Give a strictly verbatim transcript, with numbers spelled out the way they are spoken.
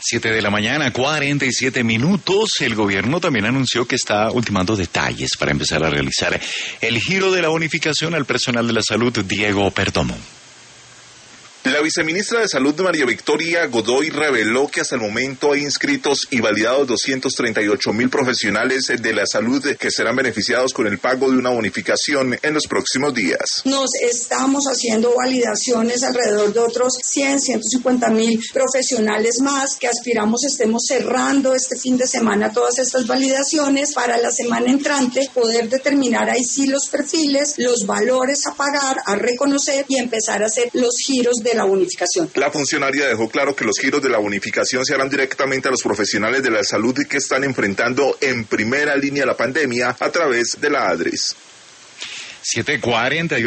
Siete de la mañana, cuarenta y siete minutos. El gobierno también anunció que está ultimando detalles para empezar a realizar el giro de la bonificación al personal de la salud, Diego Perdomo. La viceministra de Salud, María Victoria Godoy, reveló que hasta el momento hay inscritos y validados doscientos treinta y ocho mil profesionales de la salud que serán beneficiados con el pago de una bonificación en los próximos días. Nos estamos haciendo validaciones alrededor de otros cien, ciento cincuenta mil profesionales más que aspiramos estemos cerrando este fin de semana todas estas validaciones para la semana entrante poder determinar ahí sí los perfiles, los valores a pagar, a reconocer y empezar a hacer los giros de la bonificación. La funcionaria dejó claro que los giros de la bonificación se harán directamente a los profesionales de la salud que están enfrentando en primera línea la pandemia a través de la ADRES. siete cuarenta y